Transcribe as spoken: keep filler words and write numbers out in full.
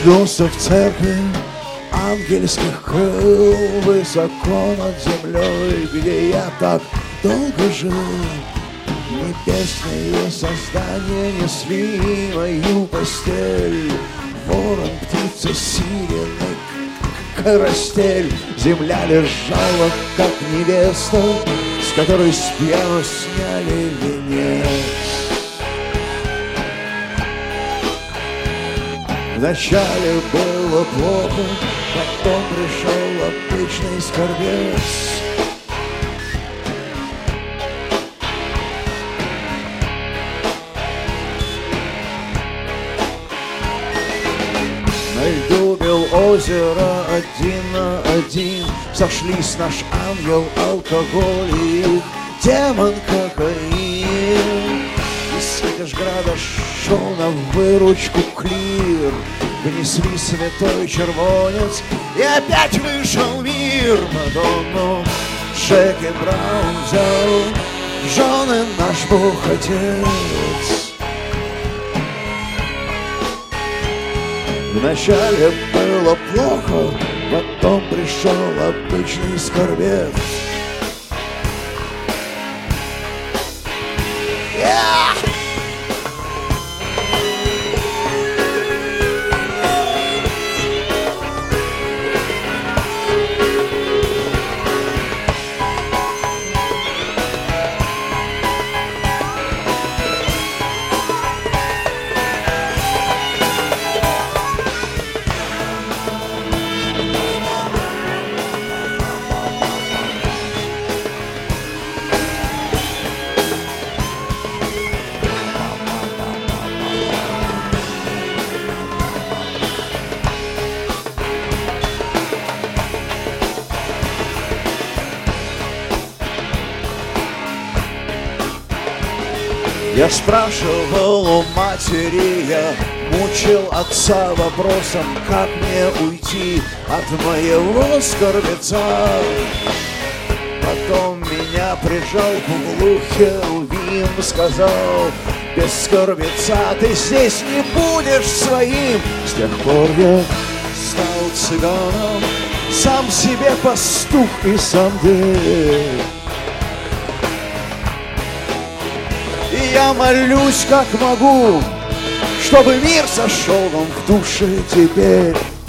Проснулся в церкви ангельских крыл, высоко над землей, где я так долго жил. Небесные создания несли мою постель. Ворон, птица, сирены, карастель. Земля лежала, как невеста, с которой с пьяну сняли венец. Вначале было плохо, потом пришел обычный скорбец. На льду бил озеро один на один. Сошлись наш ангел алкоголь и их демон кокаин. Из Китежграда шел на выручку клир. Внесли святой червонец, и опять вышел мир. Мадонну Джеки Браун взял в жены наш Бог-Отец. Вначале было плохо, потом пришел обычный скорбец. Yeah! Я спрашивал у матери, я мучил отца вопросом, как мне уйти от моего скорбеца. Потом меня прижал к углу Херувим, сказал: без скорбеца ты здесь не будешь своим. С тех пор я стал цыганом, сам себе пастух и сам дед. И я молюсь как могу, чтобы мир сошел вам в душе теперь.